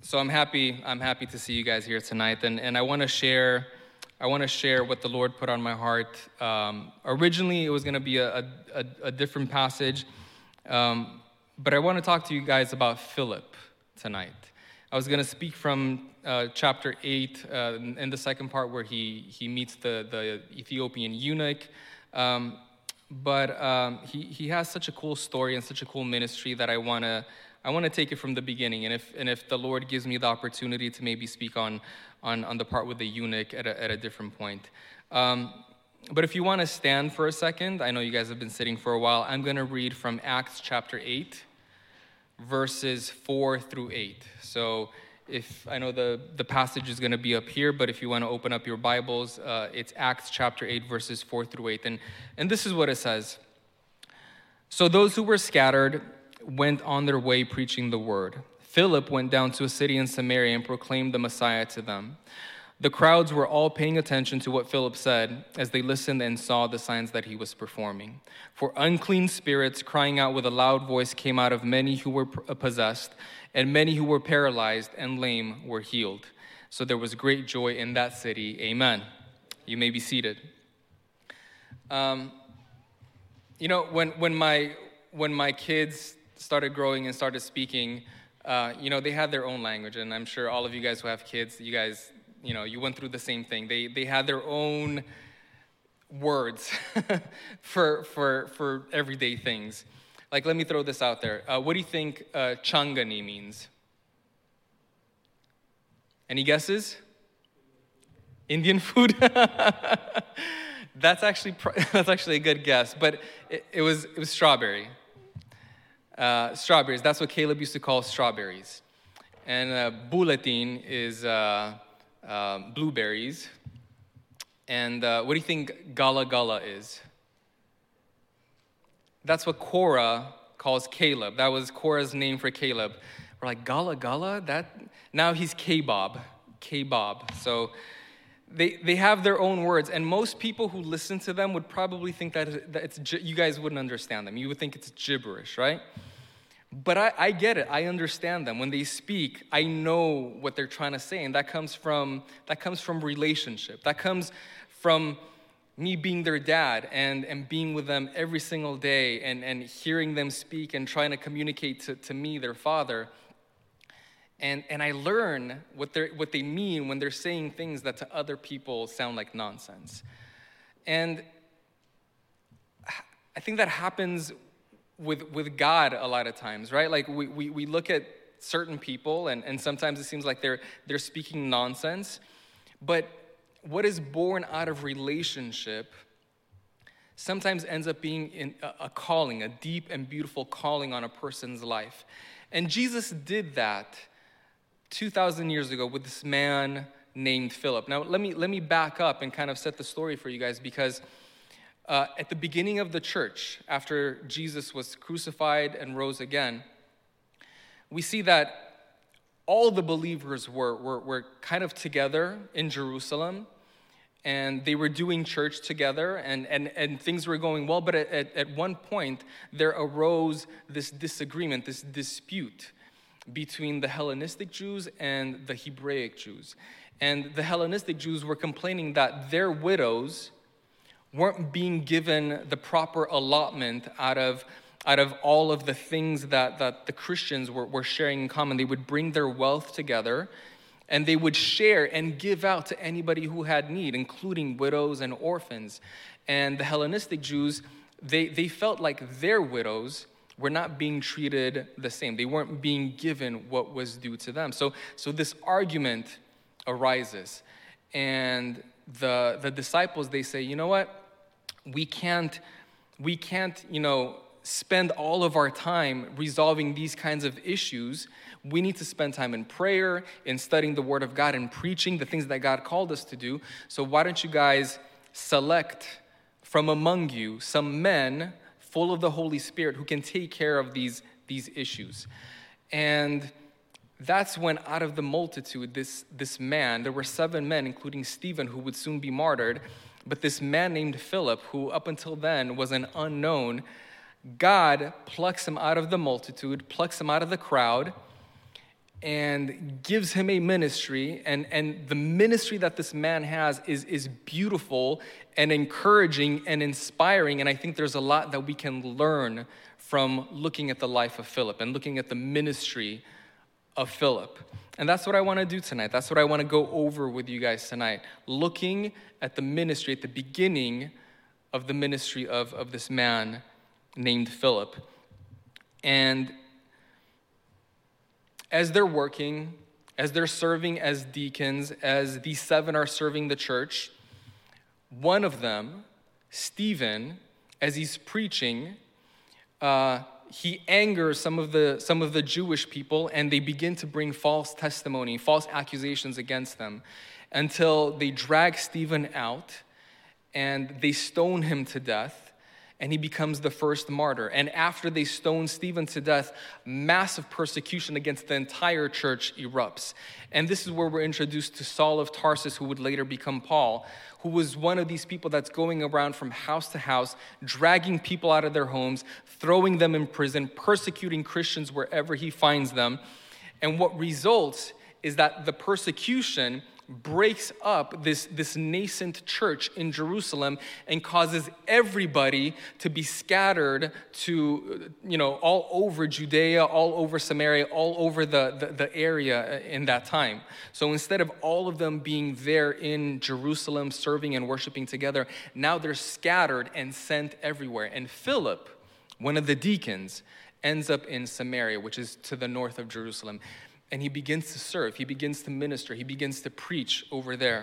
So I'm happy to see you guys here tonight, and I want to share what the Lord put on my heart. Originally, it was going to be a different passage, but I want to talk to you guys about Philip tonight. I was going to speak from chapter 8 in the second part where he meets the Ethiopian eunuch, but he has such a cool story and such a cool ministry that I want to take it from the beginning, and if the Lord gives me the opportunity to maybe speak on the part with the eunuch at a different point. But if you want to stand for a second, I know you guys have been sitting for a while. I'm going to read from Acts chapter 8, verses 4 through 8. So if I know the passage is going to be up here, but if you want to open up your Bibles, it's Acts chapter 8, verses 4 through 8. And this is what it says. So those who were scattered went on their way preaching the word. Philip went down to a city in Samaria and proclaimed the Messiah to them. The crowds were all paying attention to what Philip said as they listened and saw the signs that he was performing. For unclean spirits, crying out with a loud voice, came out of many who were possessed, and many who were paralyzed and lame were healed. So there was great joy in that city. Amen. You may be seated. When my kids started growing and started speaking, they had their own language, and I'm sure all of you guys who have kids, you guys, you went through the same thing. They had their own words for everyday things. Like, let me throw this out there. What do you think changani means? Any guesses? Indian food? That's actually a good guess, but it was strawberry. Strawberries, that's what Caleb used to call strawberries. And bulletin is blueberries. And what do you think gala gala is? That's what Korah calls Caleb. That was Korah's name for Caleb. We're like, gala gala? Now he's kebab. So they have their own words, and most people who listen to them would probably think that it's you guys wouldn't understand them. You would think it's gibberish, right? But I get it. I understand them. When they speak, I know what they're trying to say, and that comes from relationship. That comes from me being their dad and being with them every single day and hearing them speak and trying to communicate to me, their father. And I learn what they mean when they're saying things that to other people sound like nonsense. And I think that happens with God a lot of times, right? Like we look at certain people and sometimes it seems like they're speaking nonsense. But what is born out of relationship sometimes ends up being in a calling, a deep and beautiful calling on a person's life. And Jesus did that 2,000 years ago with this man named Philip. Now, let me back up and kind of set the story for you guys, because at the beginning of the church, after Jesus was crucified and rose again, we see that all the believers were kind of together in Jerusalem, and they were doing church together, and things were going well. But at one point, there arose this disagreement, this dispute between the Hellenistic Jews and the Hebraic Jews. And the Hellenistic Jews were complaining that their widows weren't being given the proper allotment out of all of the things that the Christians were sharing in common. They would bring their wealth together, and they would share and give out to anybody who had need, including widows and orphans. And the Hellenistic Jews, they felt like their widows were not being treated the same. They weren't being given what was due to them. So this argument arises. And the disciples, they say, you know what? We can't, spend all of our time resolving these kinds of issues. We need to spend time in prayer, in studying the Word of God, and preaching the things that God called us to do. So why don't you guys select from among you some men full of the Holy Spirit who can take care of these issues? And that's when out of the multitude, this man, there were 7 men, including Stephen, who would soon be martyred, but this man named Philip, who up until then was an unknown, God plucks him out of the multitude, plucks him out of the crowd, and gives him a ministry, and the ministry that this man has is beautiful and encouraging and inspiring, and I think there's a lot that we can learn from looking at the life of Philip and looking at the ministry of Philip. And that's what I want to do tonight. That's what I want to go over with you guys tonight, looking at the ministry, at the beginning of the ministry of this man named Philip. And as they're working, as they're serving as deacons, as these 7 are serving the church, one of them, Stephen, as he's preaching, he angers some of the Jewish people, and they begin to bring false testimony, false accusations against them, until they drag Stephen out and they stone him to death. And he becomes the first martyr. And after they stone Stephen to death, massive persecution against the entire church erupts. And this is where we're introduced to Saul of Tarsus, who would later become Paul, who was one of these people that's going around from house to house, dragging people out of their homes, throwing them in prison, persecuting Christians wherever he finds them. And what results is that the persecution breaks up this nascent church in Jerusalem and causes everybody to be scattered to, all over Judea, all over Samaria, all over the area in that time. So instead of all of them being there in Jerusalem, serving and worshiping together, now they're scattered and sent everywhere. And Philip, one of the deacons, ends up in Samaria, which is to the north of Jerusalem. And he begins to serve, he begins to minister, he begins to preach over there.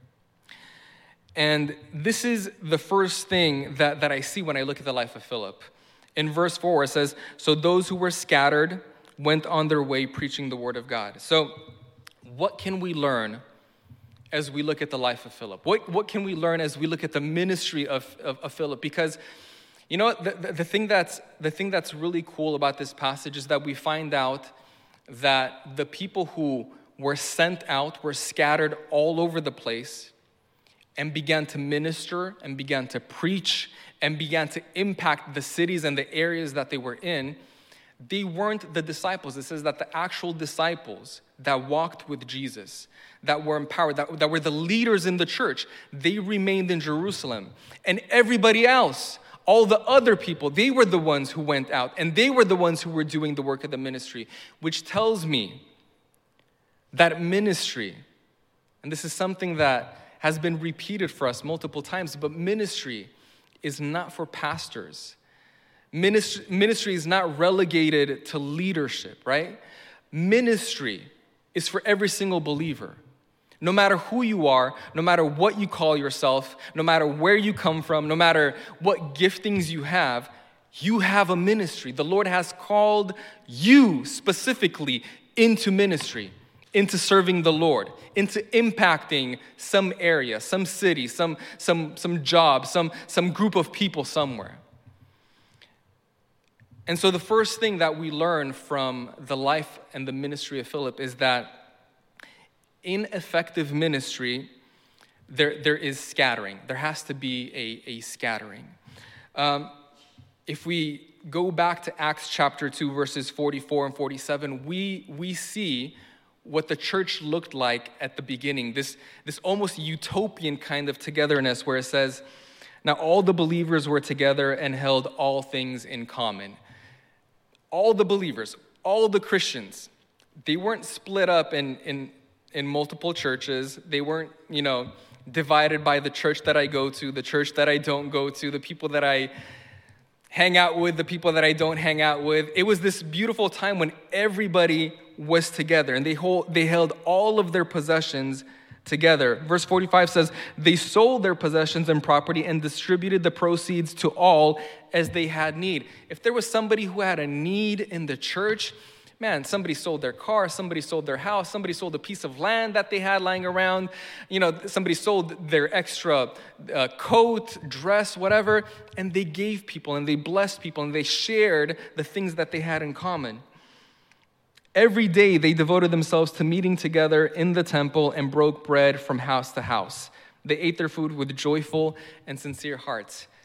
And this is the first thing that I see when I look at the life of Philip. In verse 4, it says, "So those who were scattered went on their way preaching the word of God." So what can we learn as we look at the life of Philip? What can we learn as we look at the ministry of Philip? Because the thing that's really cool about this passage is that we find out that the people who were sent out were scattered all over the place and began to minister and began to preach and began to impact the cities and the areas that they were in. They weren't the disciples. It says that the actual disciples that walked with Jesus, that were empowered, that were the leaders in the church, they remained in Jerusalem. And everybody else, all the other people, they were the ones who went out, and they were the ones who were doing the work of the ministry, which tells me that ministry, and this is something that has been repeated for us multiple times, but ministry is not for pastors. Ministry is not relegated to leadership, right? Ministry is for every single believer. No matter who you are, no matter what you call yourself, no matter where you come from, no matter what giftings you have a ministry. The Lord has called you specifically into ministry, into serving the Lord, into impacting some area, some city, some job, some group of people somewhere. And so the first thing that we learn from the life and the ministry of Philip is that in effective ministry, there is scattering. There has to be a scattering. If we go back to Acts chapter 2, verses 44 and 47, we see what the church looked like at the beginning, this almost utopian kind of togetherness where it says, "Now all the believers were together and held all things in common." All the believers, all the Christians, they weren't split up in multiple churches. They weren't, divided by the church that I go to, the church that I don't go to, the people that I hang out with, the people that I don't hang out with. It was this beautiful time when everybody was together, and they held all of their possessions together. Verse 45 says, "They sold their possessions and property and distributed the proceeds to all as they had need." If there was somebody who had a need in the church, man, somebody sold their car, somebody sold their house, somebody sold a piece of land that they had lying around, somebody sold their extra coat, dress, whatever, and they gave people and they blessed people and they shared the things that they had in common. Every day they devoted themselves to meeting together in the temple and broke bread from house to house. They ate their food with joyful and sincere hearts.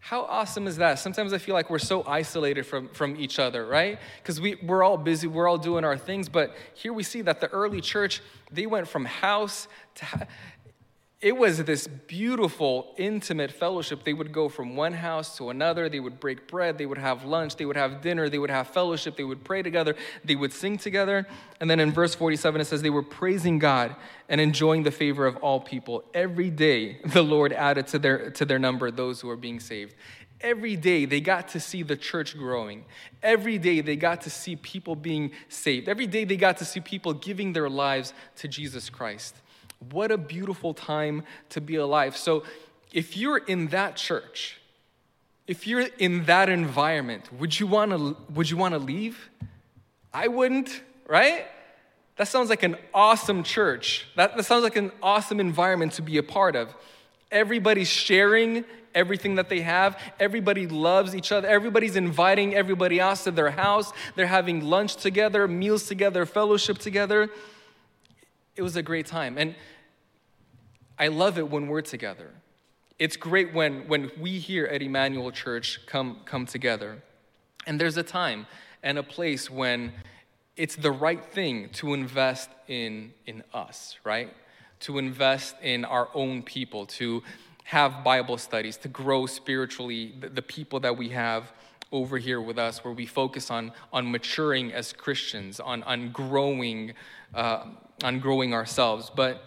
How awesome is that? Sometimes I feel like we're so isolated from each other, right? Because we're all busy, we're all doing our things, but here we see that the early church, they went from house to it was this beautiful, intimate fellowship. They would go from one house to another. They would break bread. They would have lunch. They would have dinner. They would have fellowship. They would pray together. They would sing together. And then in verse 47, it says they were praising God and enjoying the favor of all people. Every day, the Lord added to their number those who are being saved. Every day, they got to see the church growing. Every day, they got to see people being saved. Every day, they got to see people giving their lives to Jesus Christ. What a beautiful time to be alive. So if you're in that church, if you're in that environment, would you want to leave? I wouldn't, right? That sounds like an awesome church. That sounds like an awesome environment to be a part of. Everybody's sharing everything that they have. Everybody loves each other. Everybody's inviting everybody else to their house. They're having lunch together, meals together, fellowship together. It was a great time. And I love it when we're together. It's great when we here at Emmanuel Church come together. And there's a time and a place when it's the right thing to invest in us, right? To invest in our own people, to have Bible studies, to grow spiritually, the people that we have over here with us, where we focus on maturing as Christians, on growing ourselves. But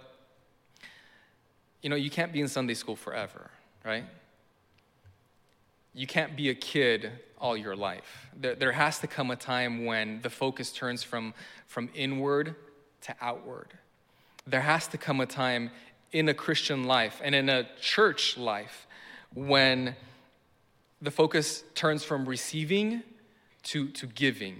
you can't be in Sunday school forever, right? You can't be a kid all your life. There has to come a time when the focus turns from inward to outward. There has to come a time in a Christian life and in a church life when the focus turns from receiving to giving.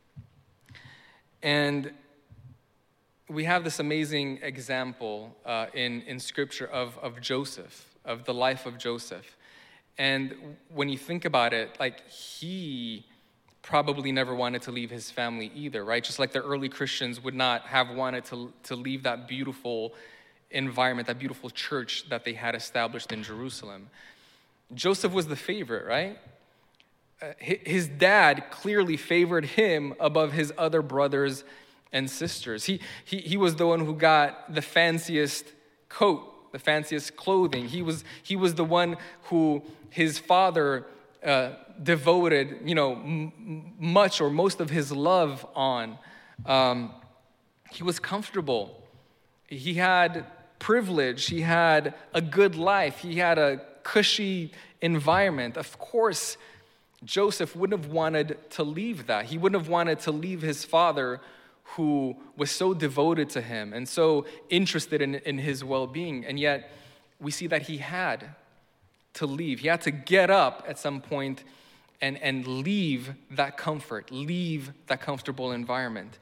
And we have this amazing example in Scripture of Joseph, of the life of Joseph. And when you think about it, like, he probably never wanted to leave his family either, right? Just like the early Christians would not have wanted to leave that beautiful environment, that beautiful church that they had established in Jerusalem. Joseph was the favorite, right? His dad clearly favored him above his other brothers and sisters. He was the one who got the fanciest coat, the fanciest clothing. He was the one who his father devoted, much or most of his love on. He was comfortable. He had privilege. He had a good life. He had a cushy environment. Of course, Joseph wouldn't have wanted to leave that. He wouldn't have wanted to leave his father, who was so devoted to him and so interested in his well-being. And yet, we see that he had to leave. He had to get up at some point and leave that comfort, leave that comfortable environment.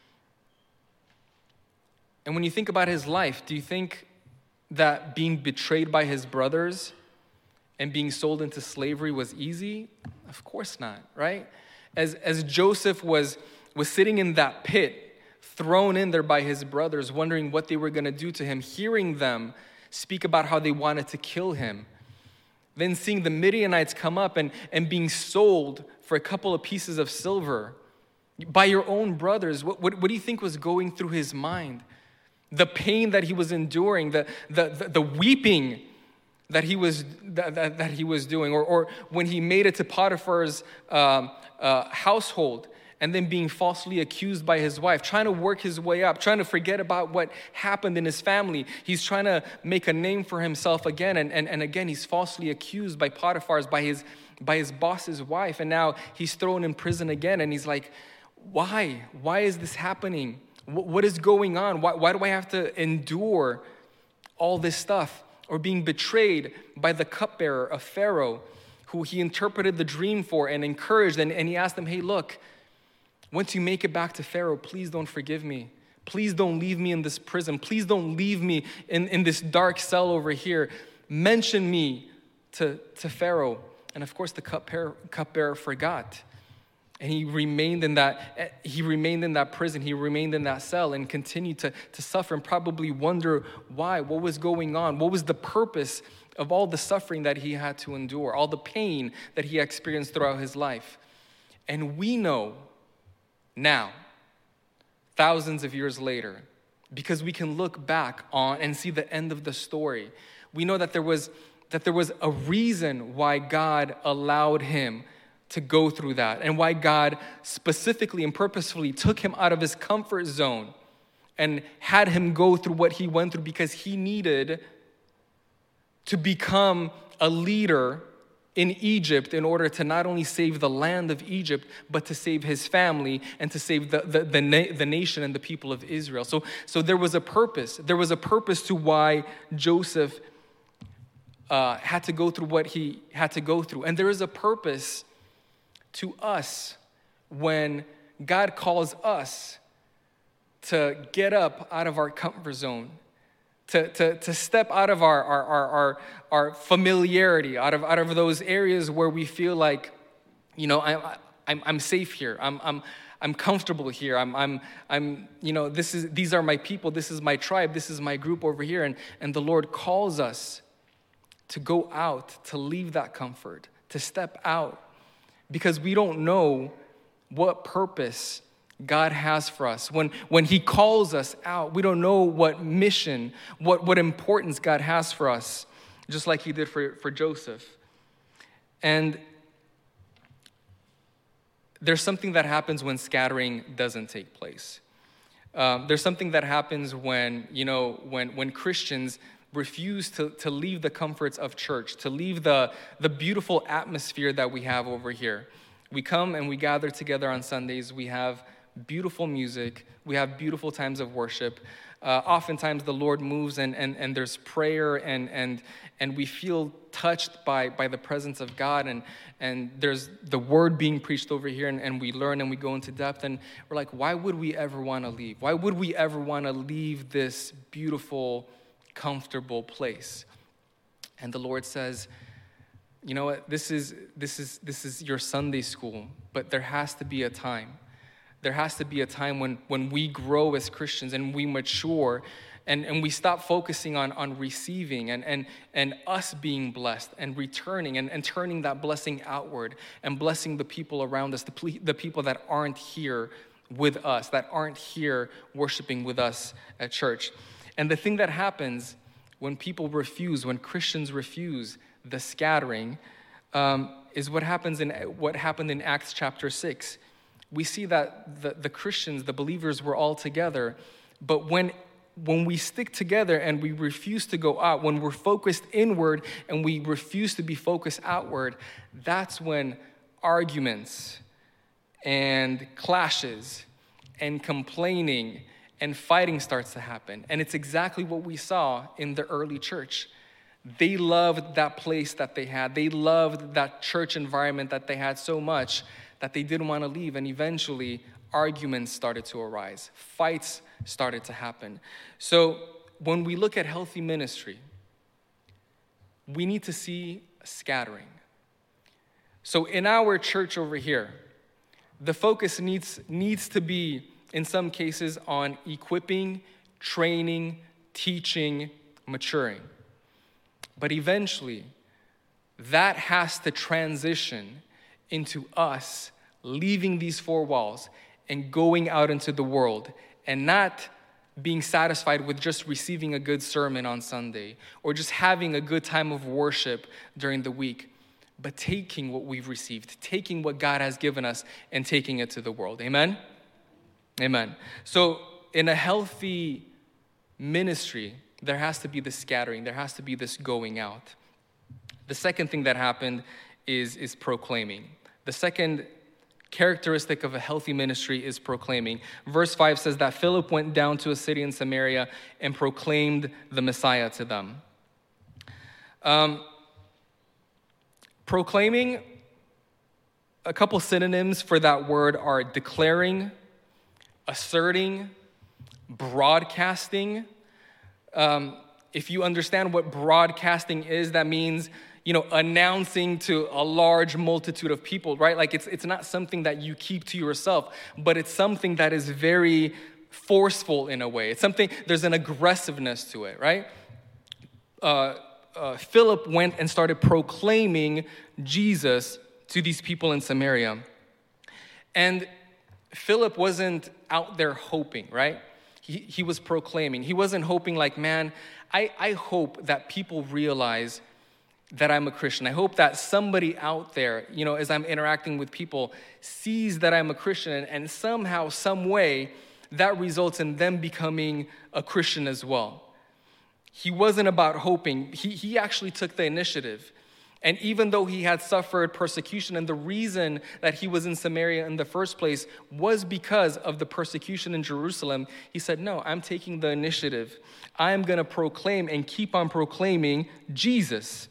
And when you think about his life, do you think that being betrayed by his brothers and being sold into slavery was easy? Of course not, right? As Joseph was sitting in that pit, thrown in there by his brothers, wondering what they were going to do to him, hearing them speak about how they wanted to kill him, then seeing the Midianites come up and being sold for a couple of pieces of silver by your own brothers. What do you think was going through his mind? The pain that he was enduring, the weeping that he was doing, or when he made it to Potiphar's household, and then being falsely accused by his wife, trying to work his way up, trying to forget about what happened in his family. He's trying to make a name for himself again, and again, he's falsely accused by Potiphar's, by his boss's wife, and now he's thrown in prison again, and he's like, why? Why is this happening? What is going on? Why do I have to endure all this stuff? Or being betrayed by the cupbearer of Pharaoh, who he interpreted the dream for and encouraged, and he asked him, hey, look, once you make it back to Pharaoh, please don't forgive me. Please don't leave me in this prison. Please don't leave me in this dark cell over here. Mention me to Pharaoh. And of course, the cupbearer forgot. And he remained in that prison, he remained in that cell and continued to suffer and probably wonder why, what was going on, what was the purpose of all the suffering that he had to endure, all the pain that he experienced throughout his life. And we know now, thousands of years later, because we can look back on and see the end of the story. We know that there was a reason why God allowed him to go through that, and why God specifically and purposefully took him out of his comfort zone and had him go through what he went through, because he needed to become a leader in Egypt in order to not only save the land of Egypt, but to save his family and to save the nation and the people of Israel. So there was a purpose. There was a purpose to why Joseph had to go through what he had to go through. And there is a purpose to us when God calls us to get up out of our comfort zone, to step out of our familiarity, out of those areas where we feel like, I'm safe here. I'm comfortable here. These are my people. This is my tribe. This is my group over here. And the Lord calls us to go out, to leave that comfort, to step out, because we don't know what purpose God has for us. When he calls us out, we don't know what mission, what importance God has for us, just like he did for Joseph. And there's something that happens when scattering doesn't take place. There's something that happens when Christians refuse to leave the comforts of church, to leave the beautiful atmosphere that we have over here. We come and we gather together on Sundays. We have beautiful music. We have beautiful times of worship. Oftentimes the Lord moves and there's prayer and we feel touched by the presence of God, and there's the word being preached over here, and we learn and we go into depth, and we're like, why would we ever want to leave? Why would we ever want to leave this beautiful, comfortable place? And the Lord says, you know what, this is your Sunday school, but there has to be a time. There has to be a time when we grow as Christians and we mature and we stop focusing on receiving and us being blessed and returning and turning that blessing outward and blessing the people around us, the people that aren't here with us, that aren't here worshiping with us at church. And the thing that happens when people refuse, when Christians refuse the scattering, is what happened in Acts chapter 6. We see that the Christians, the believers, were all together, but when we stick together and we refuse to go out, when we're focused inward and we refuse to be focused outward, that's when arguments and clashes and complaining and fighting starts to happen. And it's exactly what we saw in the early church. They loved that place that they had. They loved that church environment that they had so much that they didn't want to leave. And eventually, arguments started to arise. Fights started to happen. So when we look at healthy ministry, we need to see a scattering. So in our church over here, the focus needs to be, in some cases, on equipping, training, teaching, maturing. But eventually, that has to transition into us leaving these four walls and going out into the world and not being satisfied with just receiving a good sermon on Sunday or just having a good time of worship during the week, but taking what we've received, taking what God has given us and taking it to the world. Amen? Amen. So in a healthy ministry, there has to be this scattering. There has to be this going out. The second thing that happened is proclaiming. The second characteristic of a healthy ministry is proclaiming. Verse 5 says that Philip went down to a city in Samaria and proclaimed the Messiah to them. Proclaiming, a couple synonyms for that word are declaring, asserting, broadcasting. If you understand what broadcasting is, that means announcing to a large multitude of people, right? Like it's not something that you keep to yourself, but it's something that is very forceful in a way. It's something, there's an aggressiveness to it, right? Philip went and started proclaiming Jesus to these people in Samaria. And Philip wasn't out there hoping, right? He was proclaiming. He wasn't hoping like, man, I hope that people realize that I'm a Christian. I hope that somebody out there, as I'm interacting with people, sees that I'm a Christian, and somehow, some way, that results in them becoming a Christian as well. He wasn't about hoping. He actually took the initiative. And even though he had suffered persecution, and the reason that he was in Samaria in the first place was because of the persecution in Jerusalem, he said, no, I'm taking the initiative. I'm going to proclaim and keep on proclaiming Jesus.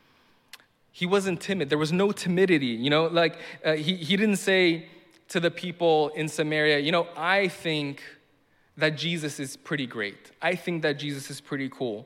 He wasn't timid. There was no timidity, he didn't say to the people in Samaria, I think that Jesus is pretty great. I think that Jesus is pretty cool.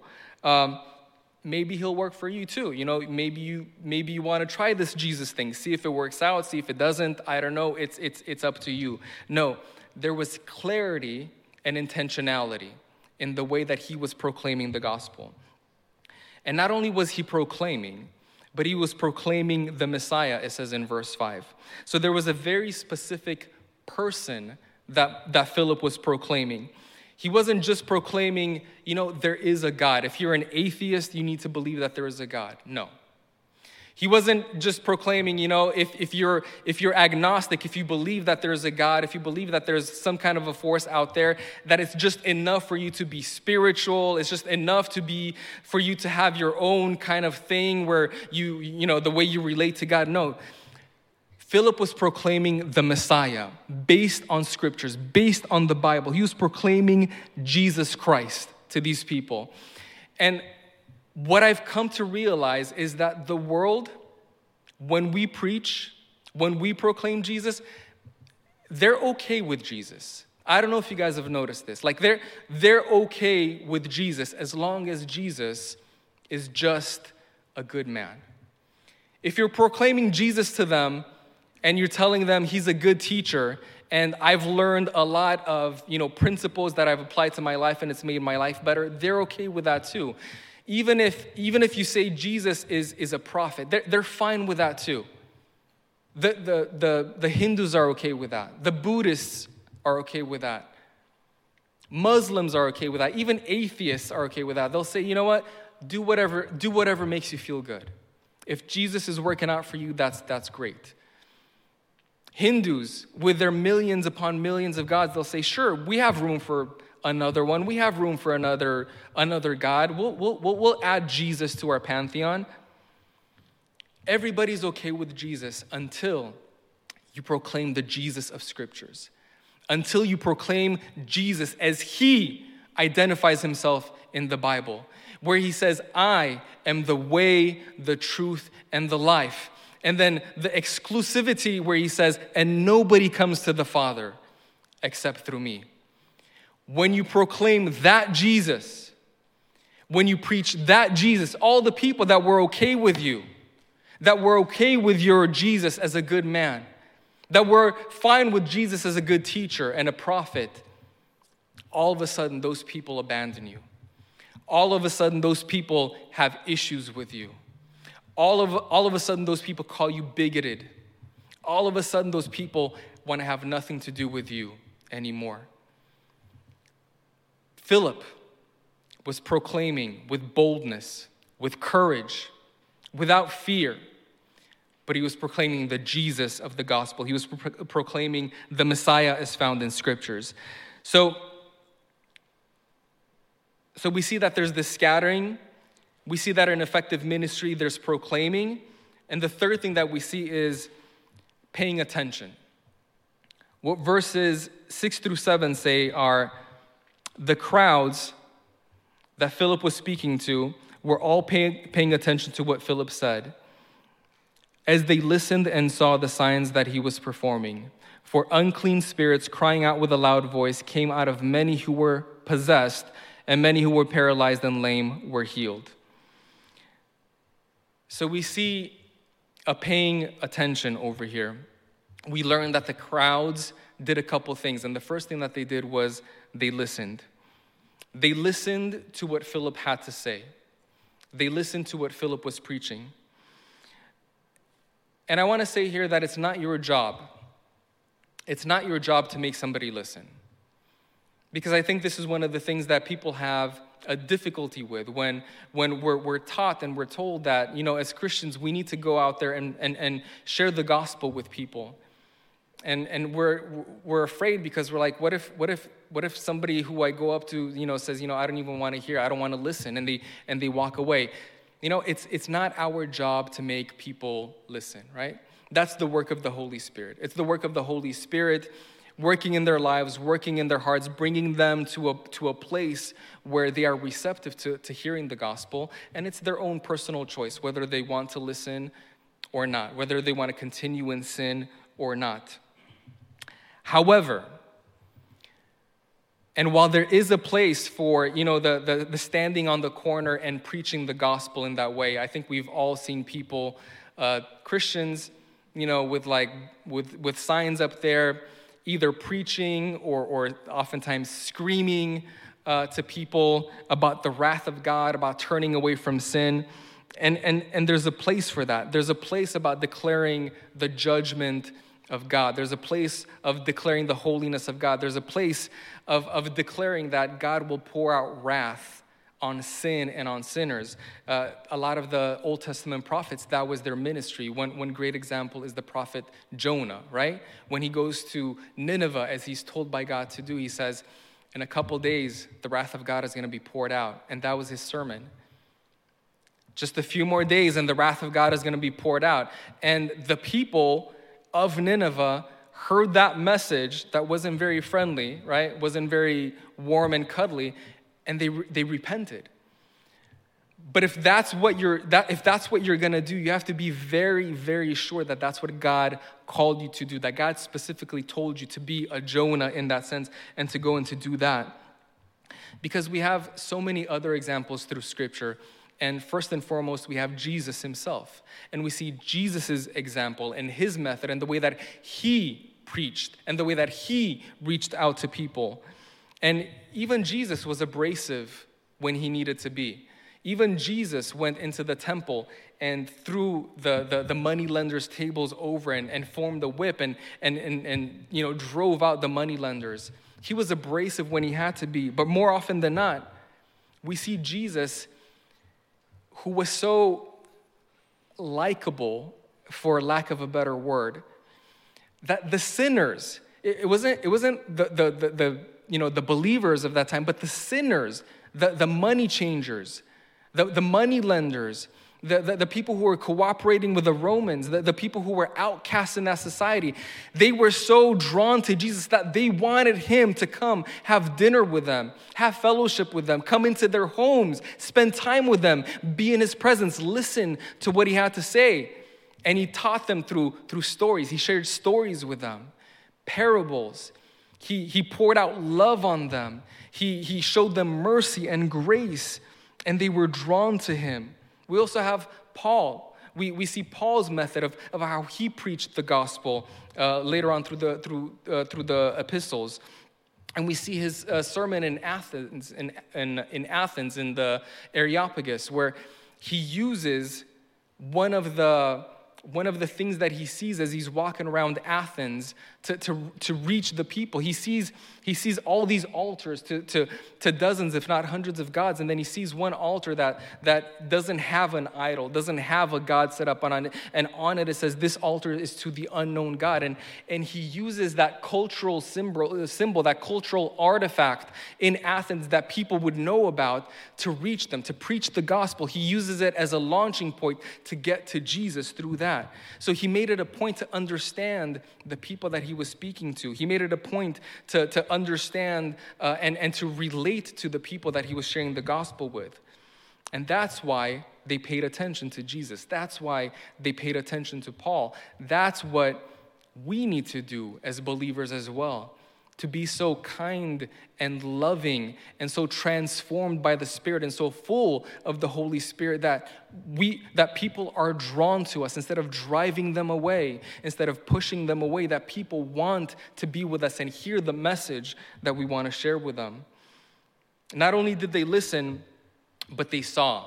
Maybe he'll work for you too. Maybe you want to try this Jesus thing. See if it works out. See if it doesn't. I don't know. It's up to you. No, there was clarity and intentionality in the way that he was proclaiming the gospel. And not only was he proclaiming, but he was proclaiming the Messiah, it says in verse 5. So there was a very specific person that Philip was proclaiming. He wasn't just proclaiming, there is a God. If you're an atheist, you need to believe that there is a God. No. He wasn't just proclaiming, if you're agnostic, if you believe that there's a God, if you believe that there's some kind of a force out there, that it's just enough for you to be spiritual, it's just enough for you to have your own kind of thing where the way you relate to God. No. Philip was proclaiming the Messiah based on scriptures, based on the Bible. He was proclaiming Jesus Christ to these people. And what I've come to realize is that the world, when we preach, when we proclaim Jesus, they're okay with Jesus. I don't know if you guys have noticed this. Like they're okay with Jesus as long as Jesus is just a good man. If you're proclaiming Jesus to them and you're telling them he's a good teacher, and I've learned a lot of, principles that I've applied to my life and it's made my life better, they're okay with that too. Even if you say Jesus is a prophet, they're fine with that too. The Hindus are okay with that. The Buddhists are okay with that. Muslims are okay with that. Even atheists are okay with that. They'll say, you know what? Do whatever makes you feel good. If Jesus is working out for you, that's great. Hindus, with their millions upon millions of gods, they'll say, sure, we have room for another one. We have room for another God. We'll add Jesus to our pantheon. Everybody's okay with Jesus until you proclaim the Jesus of scriptures. Until you proclaim Jesus as he identifies himself in the Bible, where he says, I am the way, the truth, and the life. And then the exclusivity where he says, and nobody comes to the Father except through me. When you proclaim that Jesus, when you preach that Jesus, all the people that were okay with you, that were okay with your Jesus as a good man, that were fine with Jesus as a good teacher and a prophet, all of a sudden those people abandon you. All of a sudden those people have issues with you. All of a sudden, those people call you bigoted. All of a sudden, those people want to have nothing to do with you anymore. Philip was proclaiming with boldness, with courage, without fear, but he was proclaiming the Jesus of the gospel. He was proclaiming the Messiah as found in scriptures. So we see that there's this scattering. We see that in effective ministry, there's proclaiming. And the third thing that we see is paying attention. What verses 6-7 say are, the crowds that Philip was speaking to were all paying attention to what Philip said, as they listened and saw the signs that he was performing. For unclean spirits, crying out with a loud voice, came out of many who were possessed, and many who were paralyzed and lame were healed. So we see a paying attention over here. We learned that the crowds did a couple things, and the first thing that they did was they listened. They listened to what Philip had to say. They listened to what Philip was preaching. And I want to say here that it's not your job. It's not your job to make somebody listen. Because I think this is one of the things that people have a difficulty with when we're taught and we're told that, as Christians, we need to go out there and share the gospel with people. And we're afraid because we're like, what if somebody who I go up to, says, I don't even want to hear, I don't want to listen, and they walk away. It's not our job to make people listen, right? That's the work of the Holy Spirit. It's the work of the Holy Spirit working in their lives, working in their hearts, bringing them to a place where they are receptive to hearing the gospel. And it's their own personal choice, whether they want to listen or not, whether they want to continue in sin or not. However, and while there is a place for, the standing on the corner and preaching the gospel in that way, I think we've all seen people, Christians, with signs up there, either preaching or oftentimes screaming to people about the wrath of God, about turning away from sin. And there's a place for that. There's a place about declaring the judgment of God. There's a place of declaring the holiness of God. There's a place of declaring that God will pour out wrath on sin and on sinners. A lot of the Old Testament prophets, that was their ministry. One great example is the prophet Jonah, right? When he goes to Nineveh, as he's told by God to do, he says, in a couple days, the wrath of God is going to be poured out. And that was his sermon. Just a few more days and the wrath of God is going to be poured out. And the people of Nineveh heard that message that wasn't very friendly, right? Wasn't very warm and cuddly, and they repented. But if that's what you're gonna do, you have to be very, very sure that that's what God called you to do, that God specifically told you to be a Jonah in that sense and to go and to do that. Because we have so many other examples through Scripture. And first and foremost, we have Jesus himself. And we see Jesus' example and his method and the way that he preached and the way that he reached out to people. And even Jesus was abrasive when he needed to be. Even Jesus went into the temple and threw the moneylenders' tables over and formed a whip and drove out the moneylenders. He was abrasive when he had to be. But more often than not, we see Jesus, who was so likable, for lack of a better word, that the sinners, it wasn't the believers of that time, but the sinners, the money changers, the money lenders, the people who were cooperating with the Romans, the people who were outcasts in that society, they were so drawn to Jesus that they wanted him to come have dinner with them, have fellowship with them, come into their homes, spend time with them, be in his presence, listen to what he had to say. And he taught them through stories. He shared stories with them, parables. He poured out love on them. He showed them mercy and grace, and they were drawn to him. We also have Paul. We see Paul's method of how he preached the gospel later on through the epistles. And we see his sermon in Athens, in Athens, in the Areopagus, where he uses one of the things that he sees as he's walking around Athens to reach the people. He sees all these altars to dozens, if not hundreds of gods, and then he sees one altar that doesn't have an idol, doesn't have a god set up on it, and on it says, this altar is to the unknown God. And he uses that cultural symbol, that cultural artifact in Athens that people would know about to reach them, to preach the gospel. He uses it as a launching point to get to Jesus through that. So he made it a point to understand the people that he was speaking to. He made it a point to understand and to relate to the people that he was sharing the gospel with. And that's why they paid attention to Jesus. That's why they paid attention to Paul. That's what we need to do as believers as well. to be so kind and loving and so transformed by the Spirit and so full of the Holy Spirit that people are drawn to us instead of driving them away, instead of pushing them away, that people want to be with us and hear the message that we want to share with them. Not only did they listen, but they saw.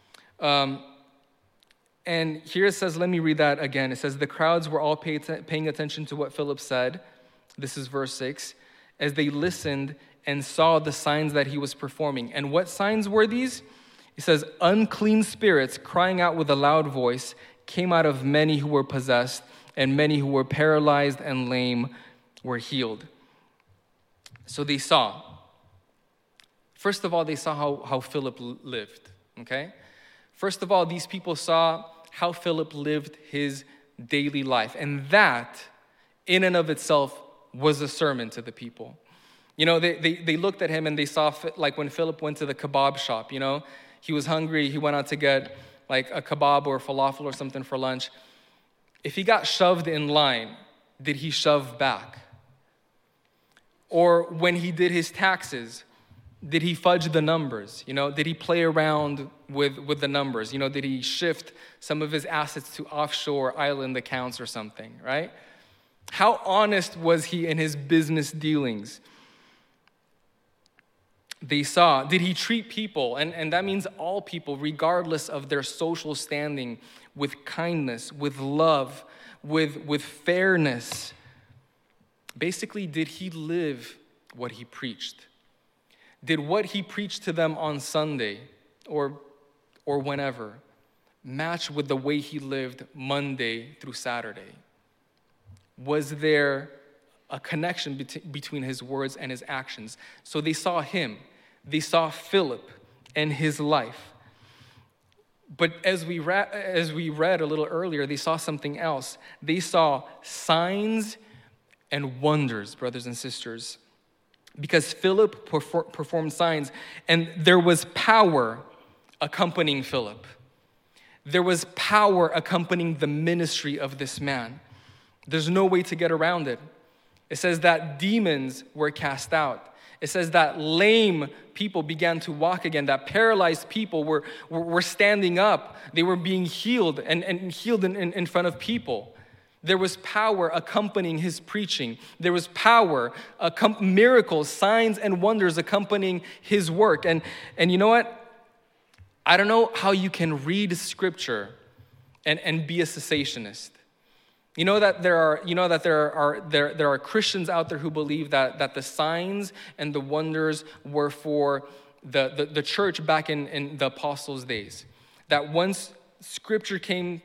And here it says, let me read that again. It says, the crowds were all paying attention to what Philip said. This is verse 6. As they listened and saw the signs that he was performing. And what signs were these? It says, unclean spirits crying out with a loud voice came out of many who were possessed, and many who were paralyzed and lame were healed. So they saw. First of all, they saw how Philip lived, okay? First of all, these people saw how Philip lived his daily life. And that, in and of itself, was a sermon to the people. You know, they looked at him and they saw, like when Philip went to the kebab shop, you know, he was hungry, he went out to get like a kebab or falafel or something for lunch. If he got shoved in line, did he shove back? Or when he did his taxes, did he fudge the numbers? You know, did he play around with the numbers? You know, did he shift some of his assets to offshore island accounts or something, right? How honest was he in his business dealings? They saw, did he treat people, and that means all people, regardless of their social standing, with kindness, with love, with fairness? Basically, did he live what he preached? Did what he preached to them on Sunday or whenever match with the way he lived Monday through Saturday? Was there a connection between his words and his actions? So they saw him. They saw Philip and his life. But as we read a little earlier, they saw something else. They saw signs and wonders, brothers and sisters. Because Philip performed signs, and there was power accompanying Philip. There was power accompanying the ministry of this man. There's no way to get around it. It says that demons were cast out. It says that lame people began to walk again, that paralyzed people were standing up. They were being healed and healed in front of people. There was power accompanying his preaching. There was power, miracles, signs, and wonders accompanying his work. And you know what? I don't know how you can read scripture and be a cessationist. You know that there are Christians out there who believe that the signs and the wonders were for the church back in the apostles' days. That once Scripture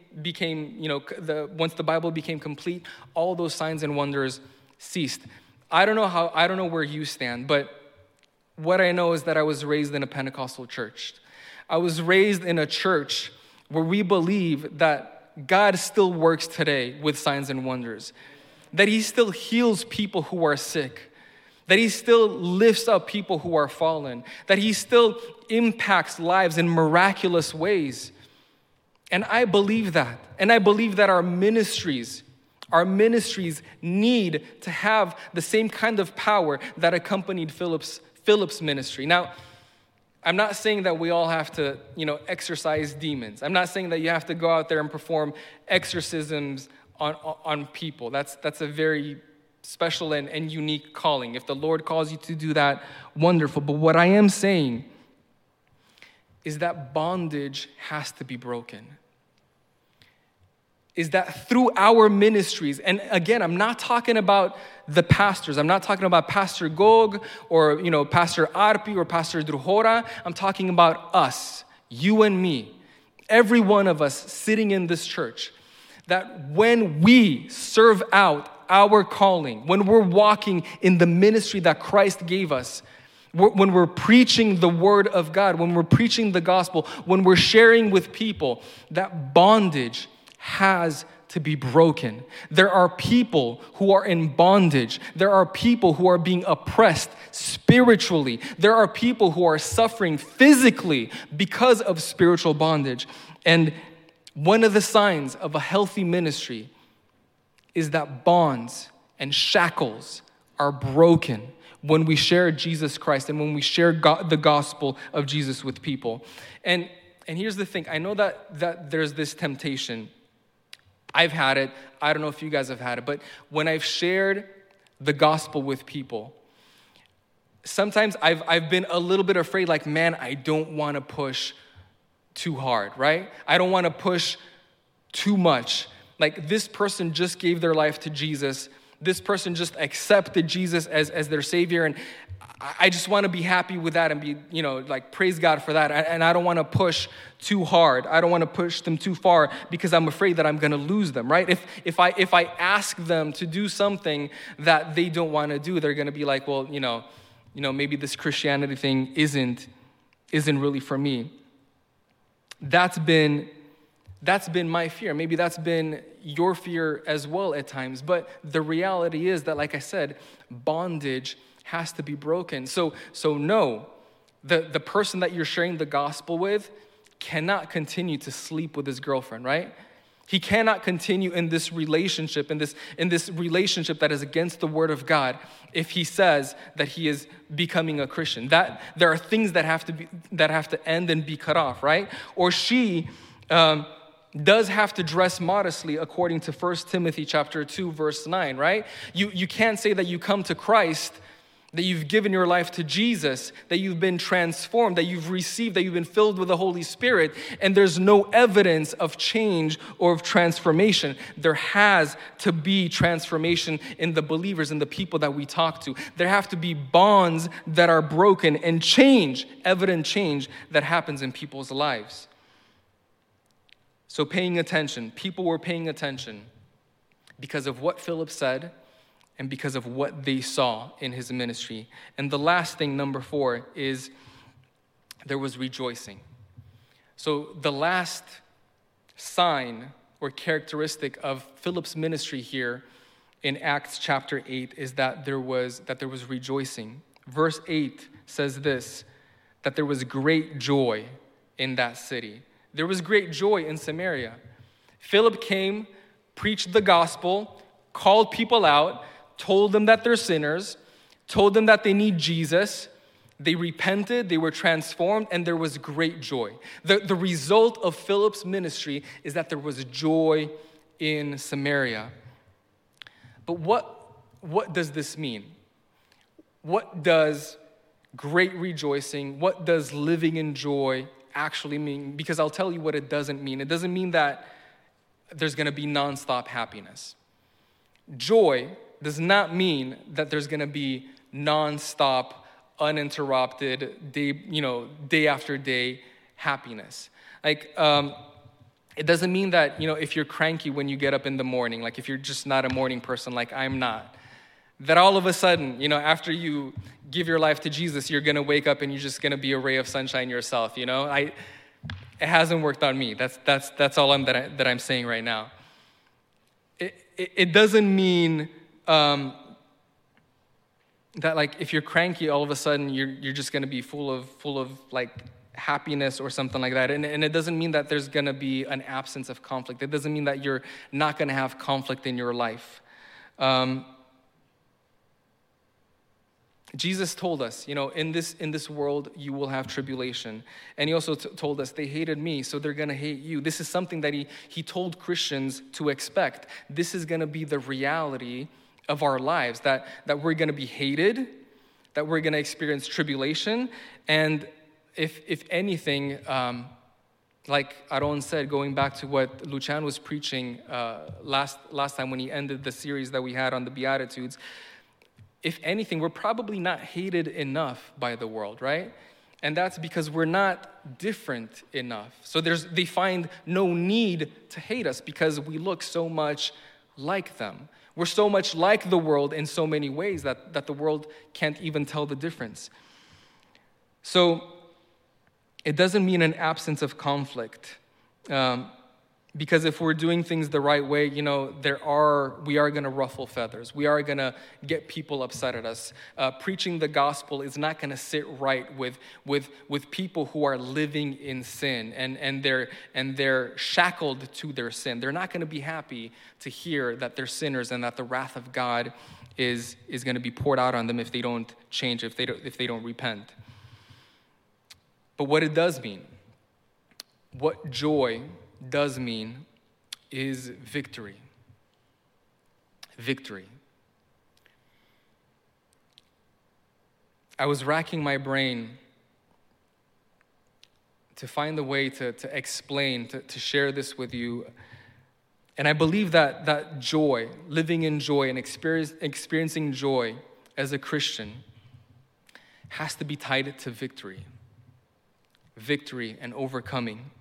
once the Bible became complete, all those signs and wonders ceased. I don't know where you stand, but what I know is that I was raised in a Pentecostal church. I was raised in a church where we believe that God still works today with signs and wonders, that he still heals people who are sick, that he still lifts up people who are fallen, that he still impacts lives in miraculous ways. And I believe that. And I believe that our ministries need to have the same kind of power that accompanied Philip's ministry. Now, I'm not saying that we all have to, exorcise demons. I'm not saying that you have to go out there and perform exorcisms on people. That's a very special and unique calling. If the Lord calls you to do that, wonderful. But what I am saying is that bondage has to be broken. Is that through our ministries, and again, I'm not talking about the pastors. I'm not talking about Pastor Gog or, Pastor Arpi or Pastor Druhora. I'm talking about us, you and me, every one of us sitting in this church, that when we serve out our calling, when we're walking in the ministry that Christ gave us, when we're preaching the word of God, when we're preaching the gospel, when we're sharing with people, that bondage has to be broken. There are people who are in bondage. There are people who are being oppressed spiritually. There are people who are suffering physically because of spiritual bondage. And one of the signs of a healthy ministry is that bonds and shackles are broken when we share Jesus Christ and when we share the gospel of Jesus with people. And here's the thing. I know that there's this temptation. I've had it. I don't know if you guys have had it. But when I've shared the gospel with people, sometimes I've been a little bit afraid, like, man, I don't want to push too hard, right? I don't want to push too much. Like, this person just gave their life to Jesus. This person just accepted Jesus as their Savior, and I just want to be happy with that and be, like, praise God for that. And I don't want to push too hard. I don't want to push them too far because I'm afraid that I'm going to lose them, right? If I ask them to do something that they don't want to do, they're going to be like, well, maybe this Christianity thing isn't really for me. That's been my fear. Maybe that's been your fear as well at times. But the reality is that, like I said, bondage has to be broken. So no, the person that you're sharing the gospel with cannot continue to sleep with his girlfriend, right? He cannot continue in this relationship, in this relationship that is against the word of God, if he says that he is becoming a Christian. That there are things that have to end and be cut off, right? Or she does have to dress modestly according to 1 Timothy chapter 2, verse 9, right? You can't say that you come to Christ, that you've given your life to Jesus, that you've been transformed, that you've received, that you've been filled with the Holy Spirit, and there's no evidence of change or of transformation. There has to be transformation in the believers, in the people that we talk to. There have to be bonds that are broken and change, evident change that happens in people's lives. So paying attention, people were paying attention because of what Philip said and because of what they saw in his ministry. And the last thing, number 4, is there was rejoicing. So the last sign or characteristic of Philip's ministry here in Acts chapter 8 is that there was rejoicing. Verse 8 says this, that there was great joy in that city. There was great joy in Samaria. Philip came, preached the gospel, called people out, told them that they're sinners, told them that they need Jesus. They repented, they were transformed, and there was great joy. The result of Philip's ministry is that there was joy in Samaria. But what does this mean? What does great rejoicing, what does living in joy actually mean? Because I'll tell you what it doesn't mean. It doesn't mean that there's going to be nonstop happiness. Joy does not mean that there's going to be nonstop, uninterrupted, day after day happiness. Like, it doesn't mean that, if you're cranky when you get up in the morning, like if you're just not a morning person like I'm not, that all of a sudden, after you give your life to Jesus, you're going to wake up and you're just going to be a ray of sunshine yourself, It hasn't worked on me. That's all that I'm saying right now. It doesn't mean that, like, if you're cranky, all of a sudden you're just going to be full of like happiness or something like that. And it doesn't mean that there's going to be an absence of conflict. It doesn't mean that you're not going to have conflict in your life. Jesus told us, in this world you will have tribulation. And he also told us, they hated me, so they're going to hate you. This is something that he told Christians to expect. This is going to be the reality of our lives, that we're going to be hated, that we're going to experience tribulation. And if anything, like Aaron said, going back to what Luchan was preaching last time when he ended the series that we had on the Beatitudes, if anything, we're probably not hated enough by the world, right? And that's because we're not different enough. So they find no need to hate us because we look so much like them. We're so much like the world in so many ways that the world can't even tell the difference. So it doesn't mean an absence of conflict. Because if we're doing things the right way, we are going to ruffle feathers. We are going to get people upset at us. Preaching the gospel is not going to sit right with people who are living in sin and they're shackled to their sin. They're not going to be happy to hear that they're sinners and that the wrath of God is going to be poured out on them if they don't change, if they don't repent. But what it does mean, what joy does mean, is victory. Victory. I was racking my brain to find a way to explain, to share this with you. And I believe that joy, living in joy and experiencing joy as a Christian, has to be tied to victory. Victory and overcoming.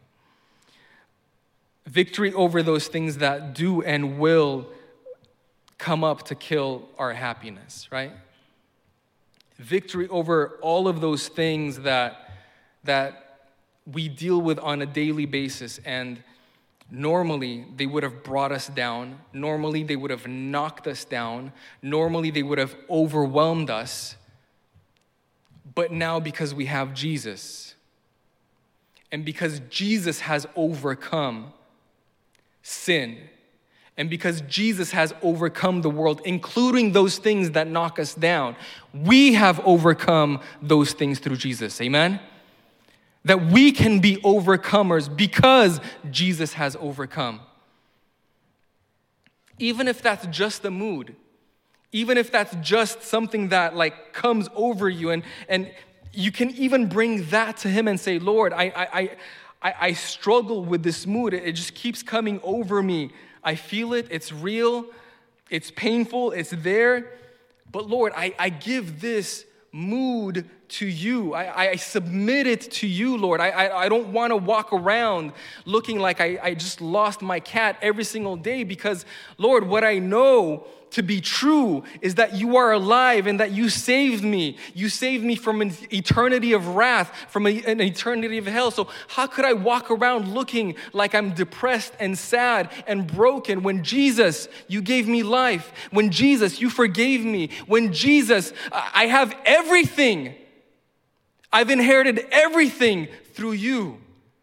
Victory over those things that do and will come up to kill our happiness, right? Victory over all of those things that we deal with on a daily basis, and normally they would have brought us down. Normally they would have knocked us down. Normally they would have overwhelmed us. But now, because we have Jesus, and because Jesus has overcome sin, and because Jesus has overcome the world, including those things that knock us down, we have overcome those things through Jesus. Amen? That we can be overcomers because Jesus has overcome. Even if that's just a mood, even if that's just something that comes over you, and you can even bring that to him and say, Lord, I struggle with this mood. It just keeps coming over me. I feel it. It's real. It's painful. It's there. But Lord, I give this mood to you. I submit it to you, Lord. I don't want to walk around looking like I just lost my cat every single day, because, Lord, what I know to be true is that you are alive and that you saved me. You saved me from an eternity of wrath, from an eternity of hell. So how could I walk around looking like I'm depressed and sad and broken when, Jesus, you gave me life? When, Jesus, you forgave me? When, Jesus, I have everything. I've inherited everything through you.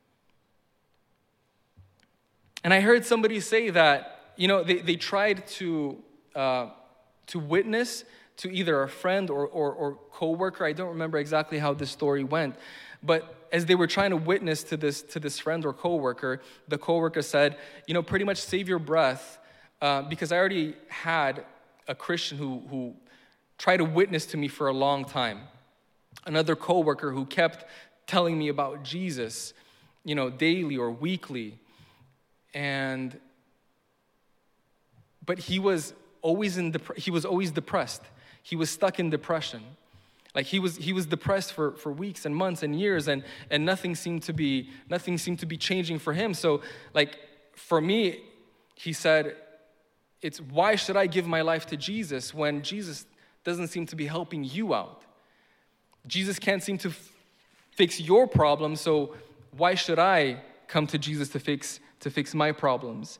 And I heard somebody say that, they tried to witness to either a friend or coworker. I don't remember exactly how this story went, but as they were trying to witness to this friend or coworker, the coworker said, pretty much save your breath, because I already had a Christian who tried to witness to me for a long time. Another coworker who kept telling me about Jesus, daily or weekly, but he was always depressed. He was stuck in depression. He was depressed for weeks and months and years, and nothing seemed to be changing for him. So for me, he said, it's, why should I give my life to Jesus when Jesus doesn't seem to be helping you out? Jesus can't seem to fix your problems, so why should I come to Jesus to fix my problems?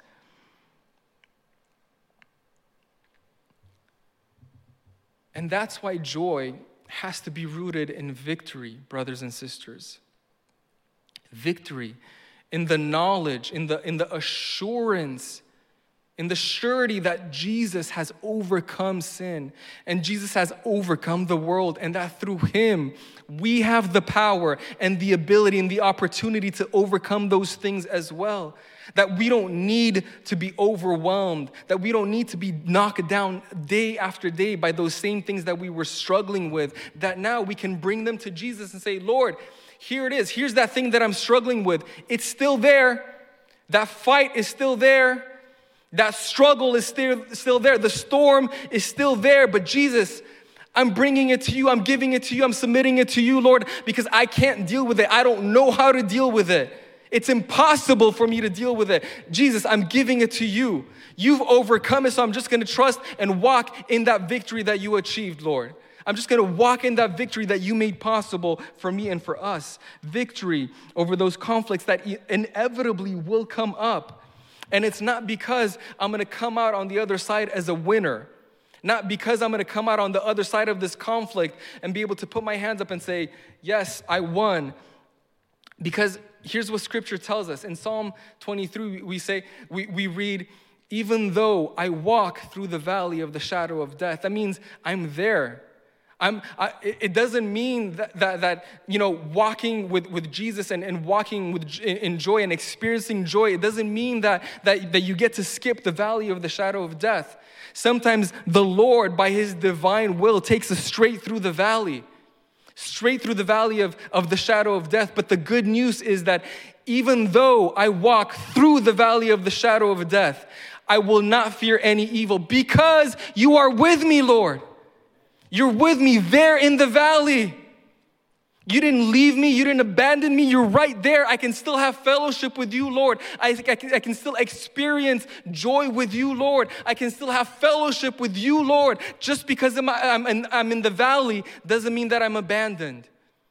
And that's why joy has to be rooted in victory, brothers and sisters. Victory in the knowledge, in the assurance, in the surety that Jesus has overcome sin and Jesus has overcome the world, and that through him we have the power and the ability and the opportunity to overcome those things as well. That we don't need to be overwhelmed, that we don't need to be knocked down day after day by those same things that we were struggling with, that now we can bring them to Jesus and say, Lord, here it is. Here's that thing that I'm struggling with. It's still there. That fight is still there. That struggle is still there. The storm is still there. But Jesus, I'm bringing it to you. I'm giving it to you. I'm submitting it to you, Lord, because I can't deal with it. I don't know how to deal with it. It's impossible for me to deal with it. Jesus, I'm giving it to you. You've overcome it, so I'm just going to trust and walk in that victory that you achieved, Lord. I'm just going to walk in that victory that you made possible for me and for us. Victory over those conflicts that inevitably will come up. And it's not because I'm going to come out on the other side as a winner. Not because I'm going to come out on the other side of this conflict and be able to put my hands up and say, yes, I won. Because here's what Scripture tells us. In Psalm 23, we read, Even though I walk through the valley of the shadow of death, that means I'm there. It doesn't mean that walking with Jesus and walking in joy and experiencing joy, it doesn't mean that you get to skip the valley of the shadow of death. Sometimes the Lord, by his divine will, takes us straight through the valley of the shadow of death. But the good news is that even though I walk through the valley of the shadow of death, I will not fear any evil because you are with me, Lord. You're with me there in the valley. You didn't leave me. You didn't abandon me. You're right there. I can still have fellowship with you, Lord. I can still experience joy with you, Lord. I can still have fellowship with you, Lord. Just because I'm in the valley doesn't mean that I'm abandoned.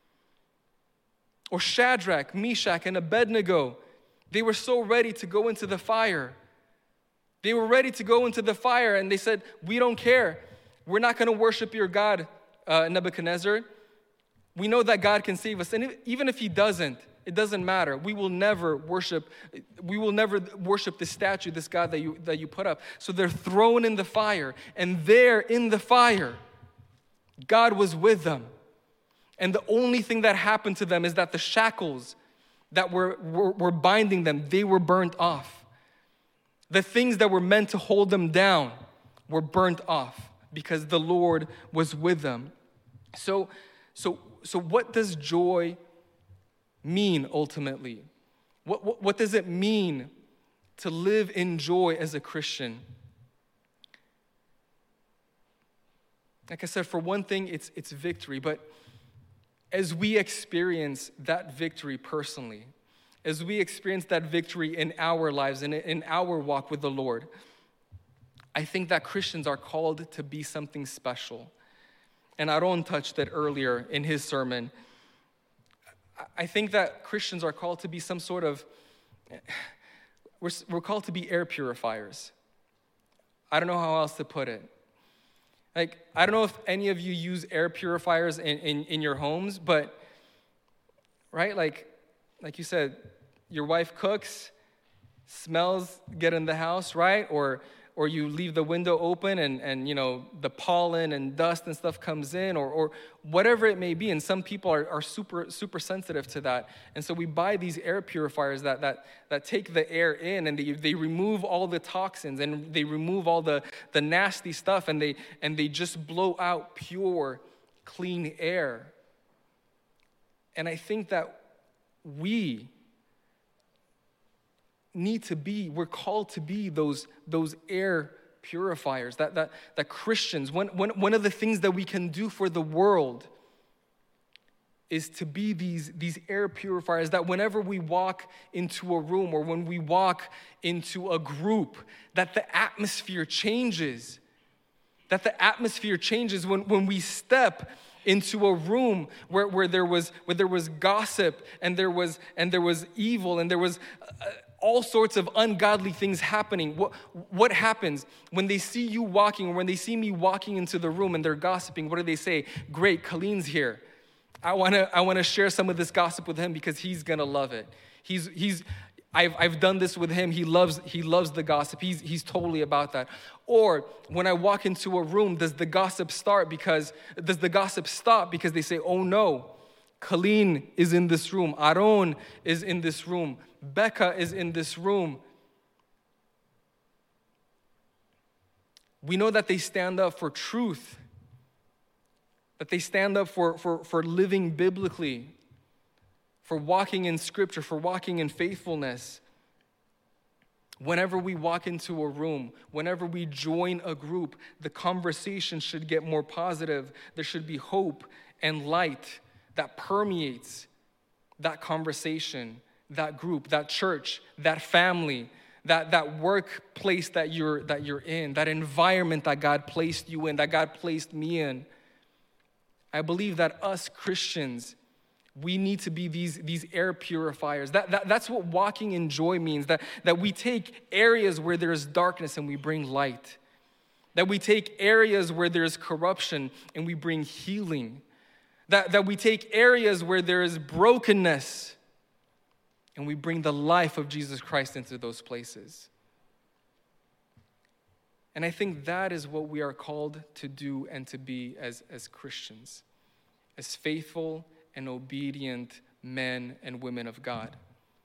Or Shadrach, Meshach, and Abednego, they were so ready to go into the fire. They were ready to go into the fire, and they said, we don't care. We're not going to worship your God, Nebuchadnezzar. We know that God can save us. And even if he doesn't, it doesn't matter. We will never worship this statue, this God that you put up. So they're thrown in the fire. And there in the fire, God was with them. And the only thing that happened to them is that the shackles that were binding them, they were burnt off. The things that were meant to hold them down were burnt off because the Lord was with them. So what does joy mean ultimately? What does it mean to live in joy as a Christian? Like I said, for one thing, it's victory. But as we experience that victory personally, as we experience that victory in our lives and in our walk with the Lord, I think that Christians are called to be something special. And Aaron touched it earlier in his sermon. I think that Christians are called to be some sort of, we're called to be air purifiers. I don't know how else to put it. Like, I don't know if any of you use air purifiers in your homes, but, right, like you said, your wife cooks, smells get in the house, right? Or you leave the window open and the pollen and dust and stuff comes in, or whatever it may be. And some people are super, super sensitive to that. And so we buy these air purifiers that take the air in, and they remove all the toxins and they remove all the nasty stuff, and they just blow out pure, clean air. And I think that we're called to be those air purifiers, that Christians, one of the things that we can do for the world is to be these air purifiers, that whenever we walk into a room or when we walk into a group, that the atmosphere changes. That the atmosphere changes when we step into a room where there was gossip and there was evil and there was all sorts of ungodly things happening. What happens when they see you walking, or when they see me walking into the room and they're gossiping? What do they say? Great, Khaleen's here. I want to share some of this gossip with him because he's gonna love it. I've done this with him. He loves the gossip. He's totally about that. Or when I walk into a room, does the gossip stop because they say, oh no, Khaleen is in this room. Aaron is in this room. Becca is in this room. We know that they stand up for truth, that they stand up for living biblically, for walking in Scripture, for walking in faithfulness. Whenever we walk into a room, whenever we join a group, the conversation should get more positive. There should be hope and light that permeates that conversation, that group, that church, that family, that workplace that you're in, that environment that God placed you in, that God placed me in. I believe that us Christians, we need to be these air purifiers. That's what walking in joy means, that we take areas where there's darkness and we bring light. That we take areas where there's corruption and we bring healing. That we take areas where there is brokenness and we bring the life of Jesus Christ into those places. And I think that is what we are called to do and to be as Christians, as faithful and obedient men and women of God.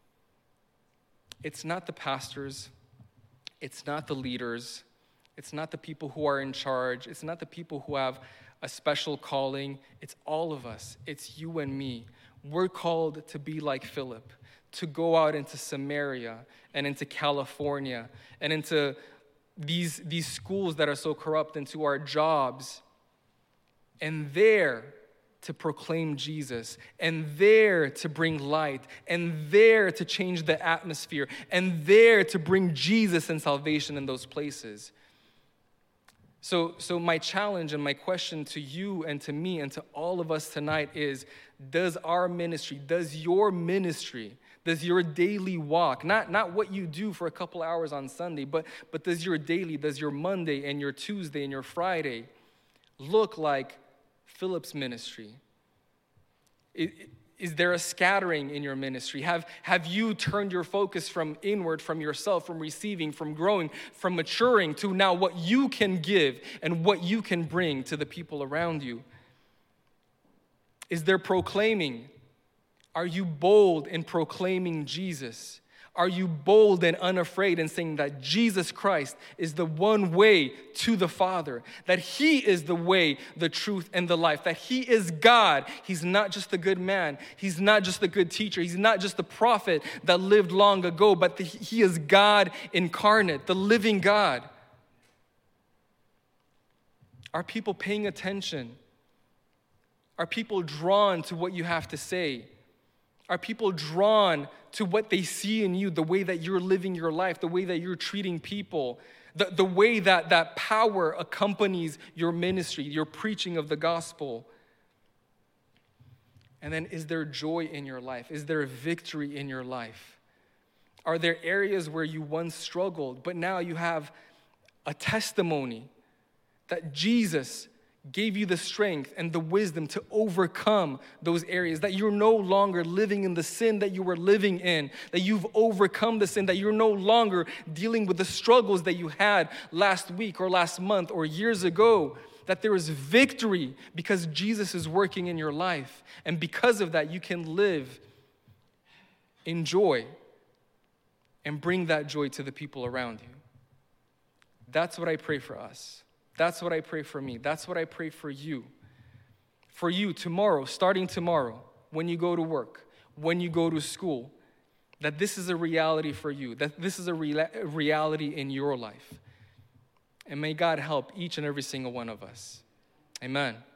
It's not the pastors, it's not the leaders, it's not the people who are in charge, it's not the people who have a special calling, it's all of us, it's you and me. We're called to be like Philip, to go out into Samaria and into California and into these schools that are so corrupt, into our jobs, and there to proclaim Jesus, and there to bring light, and there to change the atmosphere, and there to bring Jesus and salvation in those places. So my challenge and my question to you and to me and to all of us tonight is, does our ministry, does your ministry, does your daily walk, not what you do for a couple hours on Sunday, but does your daily, does your Monday and your Tuesday and your Friday look like Philip's ministry? Is there a scattering in your ministry? Have you turned your focus from inward, from yourself, from receiving, from growing, from maturing to now what you can give and what you can bring to the people around you? Is there proclaiming? Are you bold in proclaiming Jesus? Are you bold and unafraid in saying that Jesus Christ is the one way to the Father, that He is the way, the truth, and the life, that He is God? He's not just a good man. He's not just a good teacher. He's not just a prophet that lived long ago, but He is God incarnate, the living God. Are people paying attention? Are people drawn to what you have to say? Are people drawn to what they see in you, the way that you're living your life, the way that you're treating people, the way that power accompanies your ministry, your preaching of the gospel? And then, is there joy in your life? Is there victory in your life? Are there areas where you once struggled, but now you have a testimony that Jesus gave you the strength and the wisdom to overcome those areas, that you're no longer living in the sin that you were living in, that you've overcome the sin, that you're no longer dealing with the struggles that you had last week or last month or years ago, that there is victory because Jesus is working in your life. And because of that, you can live in joy and bring that joy to the people around you. That's what I pray for us. That's what I pray for me. That's what I pray for you. For you tomorrow, starting tomorrow, when you go to work, when you go to school, that this is a reality for you, that this is a reality in your life. And may God help each and every single one of us. Amen.